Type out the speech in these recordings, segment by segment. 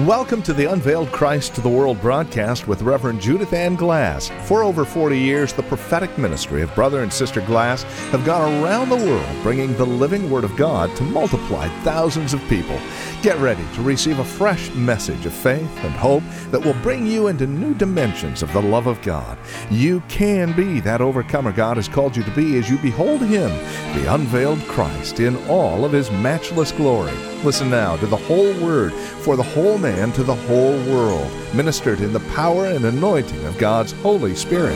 Welcome to the Unveiled Christ to the World broadcast with Reverend Judith Ann Glass. For over 40 years, the prophetic ministry of Brother and Sister Glass have gone around the world bringing the living Word of God to multiply thousands of people. Get ready to receive a fresh message of faith and hope that will bring you into new dimensions of the love of God. You can be that overcomer God has called you to be as you behold Him, the unveiled Christ, in all of His matchless glory. Listen now to the whole Word for the whole man to the whole world, ministered in the power and anointing of God's Holy Spirit.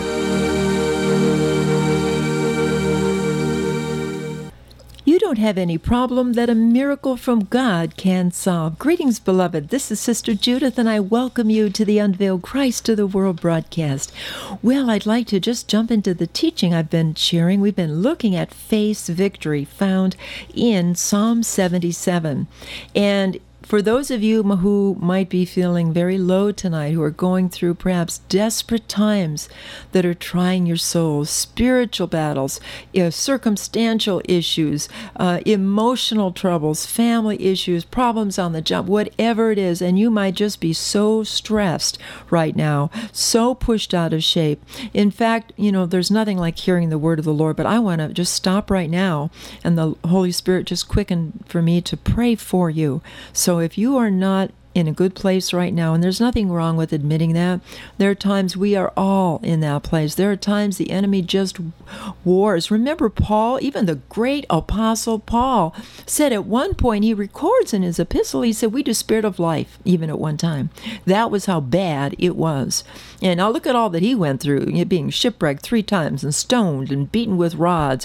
You don't have any problem that a miracle from God can solve. Greetings, beloved. This is Sister Judith, and I welcome you to the Unveiled Christ to the World broadcast. Well, I'd like to just jump into the teaching I've been sharing. We've been looking at face victory found in Psalm 77. And for those of you who might be feeling very low tonight, who are going through perhaps desperate times that are trying your soul, spiritual battles, circumstantial issues, emotional troubles, family issues, problems on the job, whatever it is, and you might just be so stressed right now, so pushed out of shape. In fact, there's nothing like hearing the word of the Lord, but I want to just stop right now, and the Holy Spirit just quickened for me to pray for you. So if you are not in a good place right now, and there's nothing wrong with admitting that. There are times we are all in that place. There are times the enemy just wars. Remember Paul, even the great apostle Paul, said at one point, he records in his epistle, he said, we despaired of life, even at one time. That was how bad it was. And now look at all that he went through, being shipwrecked 3 times and stoned and beaten with rods.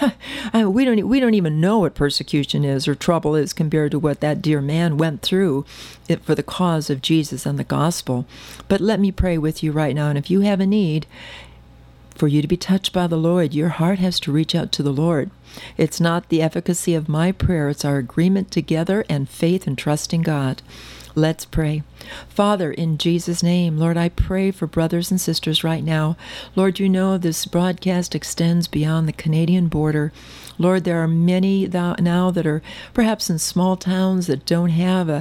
We don't even know what persecution is or trouble is compared to what that dear man went through for the cause of Jesus and the gospel. But let me pray with you right now. And if you have a need for you to be touched by the Lord, your heart has to reach out to the Lord. It's not the efficacy of my prayer. It's our agreement together and faith and trust in God. Let's pray. Father, in Jesus' name, Lord, I pray for brothers and sisters right now. Lord, you know this broadcast extends beyond the Canadian border. Lord, there are many now that are perhaps in small towns that don't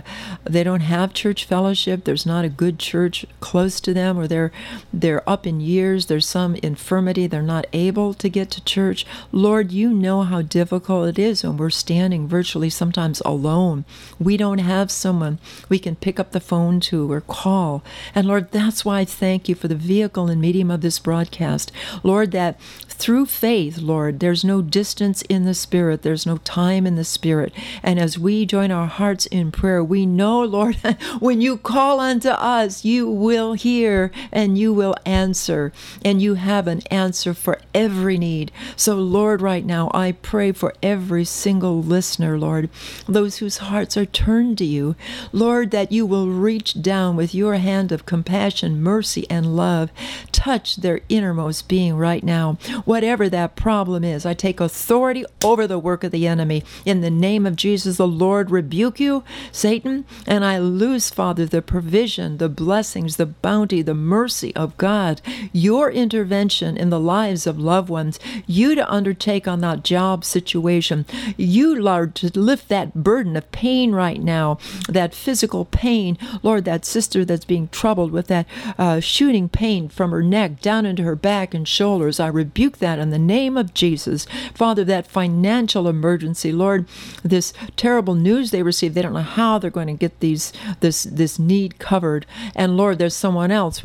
have church fellowship. There's not a good church close to them, or they're up in years. There's some infirmity. They're not able to get to church. Lord, you know how difficult it is when we're standing virtually sometimes alone. We don't have someone we can pick up the phone to or call. And Lord, that's why I thank you for the vehicle and medium of this broadcast. Lord, that through faith, Lord, there's no distance in the Spirit. There's no time in the Spirit. And as we join our hearts in prayer, we know, Lord, when you call unto us, you will hear and you will answer. And you have an answer for every need. So, Lord, right now, I pray for every single listener, Lord, those whose hearts are turned to you. Lord, that you will reach down with your hand of compassion, mercy, and love. Touch their innermost being right now. Whatever that problem is, I take authority over the work of the enemy. In the name of Jesus, the Lord rebuke you, Satan, and I loose, Father, the provision, the blessings, the bounty, the mercy of God, your intervention in the lives of loved ones, you to undertake on that job situation, you, Lord, to lift that burden of pain right now, that physical pain, Lord, that sister that's being troubled with that shooting pain from her neck down into her back and shoulders, I rebuke that in the name of Jesus. Father, that financial emergency, Lord, this terrible news they received, they don't know how they're going to get this need covered. And Lord, there's someone else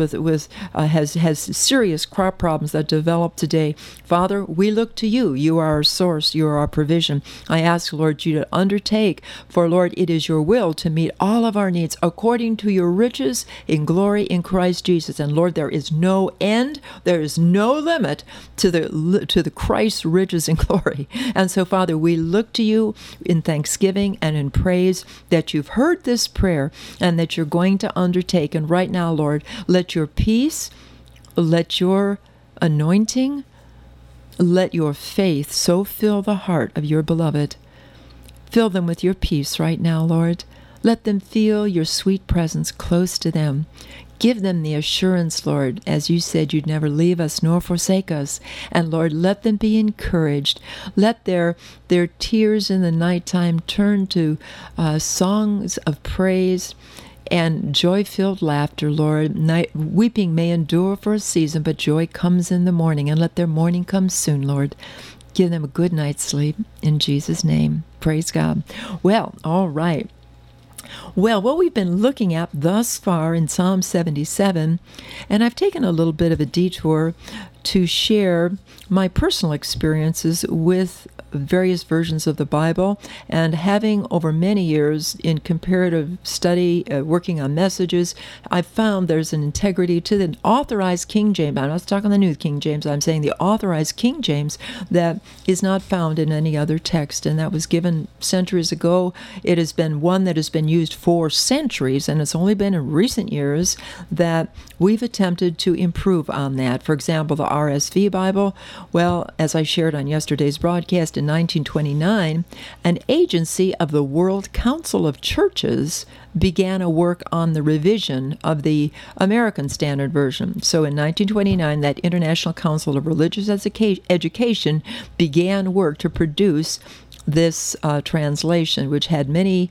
has serious crop problems that develop today. Father, we look to you. You are our source. You are our provision. I ask, Lord, you to undertake, for Lord, it is your will to meet all of our needs according to your riches in glory in Christ Jesus. And Lord, there is no end, there is no limit to the Christ's riches and glory. And so, Father, we look to you in thanksgiving and in praise that you've heard this prayer and that you're going to undertake. And right now, Lord, let your peace, let your anointing, let your faith so fill the heart of your beloved. Fill them with your peace right now, Lord. Let them feel your sweet presence close to them. Give them the assurance, Lord, as you said you'd never leave us nor forsake us. And Lord, let them be encouraged. Let their tears in the nighttime turn to songs of praise and joy-filled laughter, Lord. Weeping may endure for a season, but joy comes in the morning, and let their morning come soon, Lord. Give them a good night's sleep in Jesus' name. Praise God. Well, all right. Well, what we've been looking at thus far in Psalm 77, and I've taken a little bit of a detour to share my personal experiences with various versions of the Bible, and having over many years in comparative study, working on messages, I've found there's an integrity to the authorized King James. I'm not talking the New King James, I'm saying the authorized King James that is not found in any other text, and that was given centuries ago. It has been one that has been used for centuries, and it's only been in recent years that we've attempted to improve on that. For example, the RSV Bible, well, as I shared on yesterday's broadcast, in 1929, an agency of the World Council of Churches began a work on the revision of the American Standard Version. So in 1929, that International Council of Religious Education began work to produce this translation, which had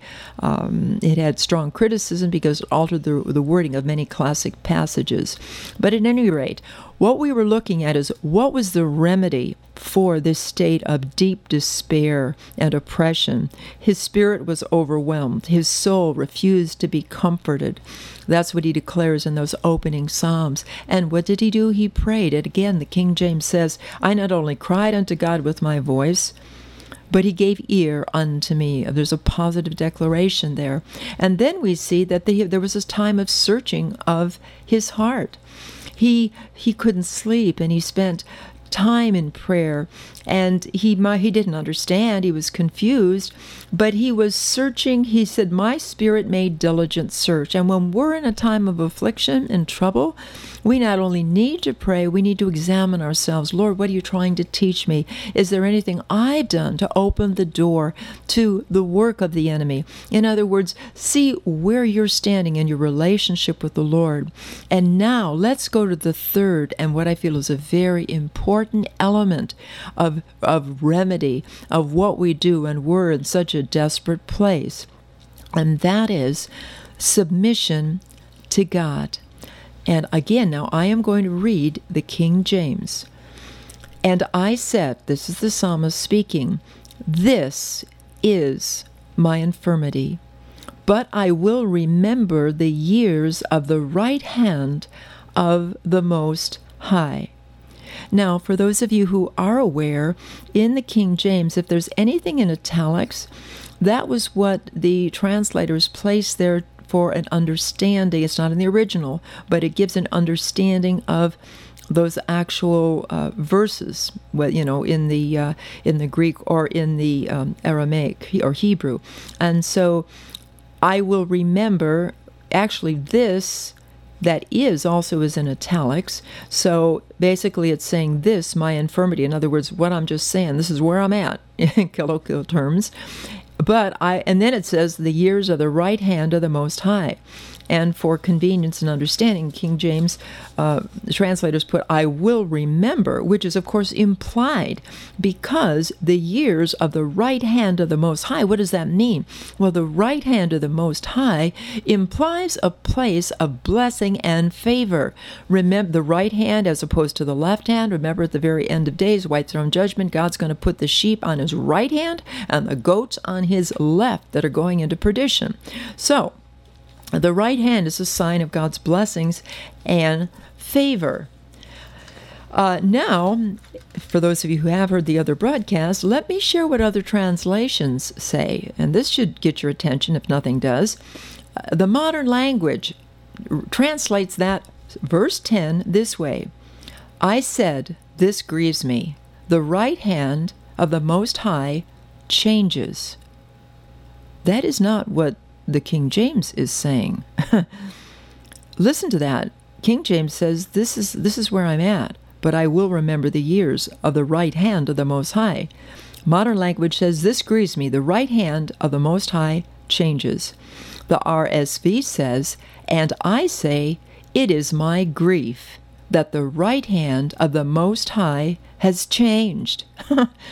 it had strong criticism because it altered the wording of many classic passages. But at any rate, what we were looking at is what was the remedy for this state of deep despair and oppression. His spirit was overwhelmed. His soul refused to be comforted. That's what he declares in those opening Psalms. And what did he do? He prayed. And again, the King James says, I not only cried unto God with my voice, but he gave ear unto me. There's a positive declaration there. And then we see that there was this time of searching of his heart. He couldn't sleep, and he spent time in prayer, and he didn't understand. He was confused, but he was searching. He said, my spirit made diligent search. And when we're in a time of affliction and trouble, we not only need to pray, we need to examine ourselves. Lord, what are you trying to teach me? Is there anything I've done to open the door to the work of the enemy? In other words, see where you're standing in your relationship with the Lord. And now let's go to the third, and what I feel is a very important element of remedy of what we do when we're in such a desperate place. And that is submission to God. And again, now I am going to read the King James. And I said, this is the psalmist speaking, this is my infirmity, but I will remember the years of the right hand of the Most High. Now, for those of you who are aware, in the King James, if there's anything in italics, that was what the translators placed there for an understanding. It's not in the original, but it gives an understanding of those actual verses, in the Greek or in the Aramaic or Hebrew. And so I will remember, actually this that is also is in italics. So basically it's saying this, my infirmity. In other words, what I'm just saying, this is where I'm at in colloquial terms. And then it says the years of the right hand of the Most High. And for convenience and understanding, King James translators put, I will remember, which is, of course, implied because the years of the right hand of the Most High. What does that mean? Well, the right hand of the Most High implies a place of blessing and favor. Remember the right hand as opposed to the left hand. Remember, at the very end of days, white throne judgment, God's going to put the sheep on his right hand and the goats on his left that are going into perdition. So, the right hand is a sign of God's blessings and favor. Now, for those of you who have heard the other broadcasts, let me share what other translations say. And this should get your attention if nothing does. The modern language translates that verse 10 this way. I said, this grieves me. The right hand of the Most High changes. That is not what the King James is saying. Listen to that. King James says, this is where I'm at, but I will remember the years of the right hand of the Most High. Modern language says, this grieves me. The right hand of the Most High changes. The RSV says, and I say, it is my grief that the right hand of the Most High has changed.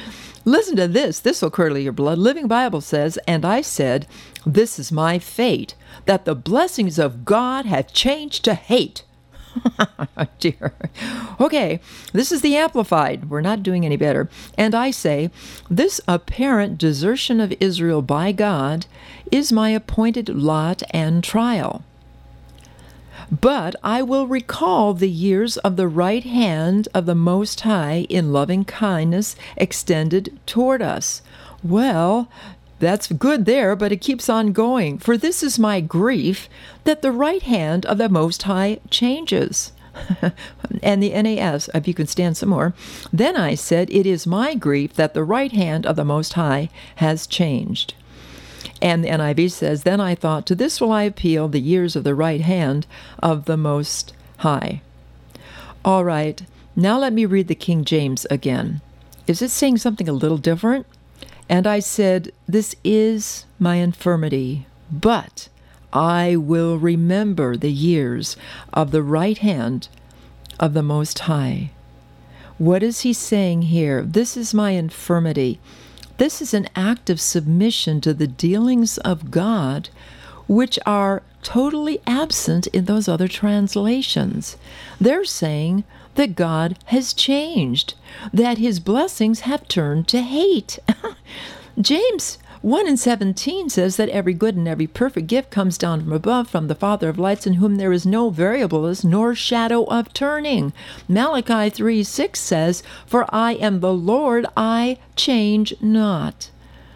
Listen to this. This will curdle your blood. Living Bible says, "And I said, this is my fate, that the blessings of God have changed to hate." Dear. Okay, this is the Amplified. We're not doing any better. "And I say, this apparent desertion of Israel by God is my appointed lot and trial. But I will recall the years of the right hand of the Most High in loving kindness extended toward us." Well, that's good there, but it keeps on going. "For this is my grief, that the right hand of the Most High changes." And the NAS, if you can stand some more. "Then I said, it is my grief that the right hand of the Most High has changed." And the NIV says, "Then I thought, to this will I appeal, the years of the right hand of the Most High." All right, now let me read the King James again. Is it saying something a little different? "And I said, this is my infirmity, but I will remember the years of the right hand of the Most High." What is he saying here? This is my infirmity. This is an act of submission to the dealings of God, which are totally absent in those other translations. They're saying that God has changed, that his blessings have turned to hate. James 1:17 says that every good and every perfect gift comes down from above, from the Father of lights, in whom there is no variableness nor shadow of turning. Malachi 3:6 says, "For I am the Lord, I change not."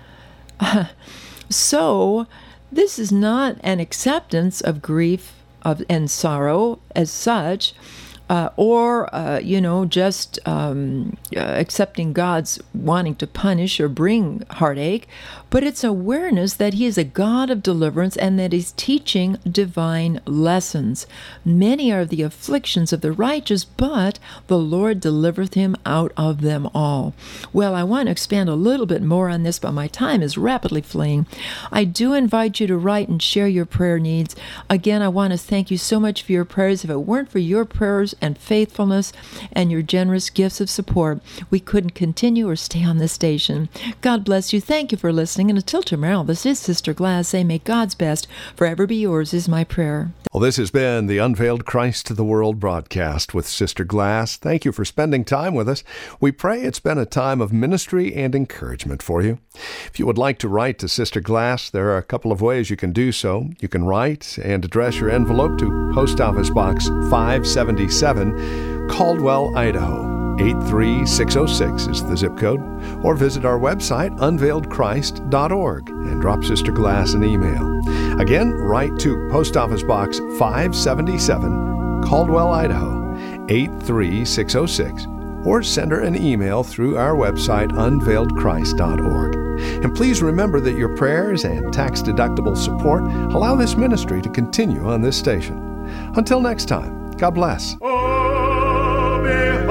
So this is not an acceptance of grief and sorrow as such, or just accepting God's wanting to punish or bring heartache, but it's awareness that he is a God of deliverance and that he's teaching divine lessons. "Many are the afflictions of the righteous, but the Lord delivereth him out of them all." Well, I want to expand a little bit more on this, but my time is rapidly fleeing. I do invite you to write and share your prayer needs. Again, I want to thank you so much for your prayers. If it weren't for your prayers and faithfulness and your generous gifts of support, we couldn't continue or stay on this station. God bless you. Thank you for listening. And until tomorrow, this is Sister Glass saying, may God's best forever be yours is my prayer. Well, this has been the Unveiled Christ to the World broadcast with Sister Glass. Thank you for spending time with us. We pray it's been a time of ministry and encouragement for you. If you would like to write to Sister Glass, there are a couple of ways you can do so. You can write and address your envelope to Post Office Box 577, Caldwell, Idaho. 83606 is the zip code, or visit our website, unveiledchrist.org, and drop Sister Glass an email. Again, write to Post Office Box 577, Caldwell, Idaho, 83606, or send her an email through our website, unveiledchrist.org. And please remember that your prayers and tax-deductible support allow this ministry to continue on this station. Until next time, God bless.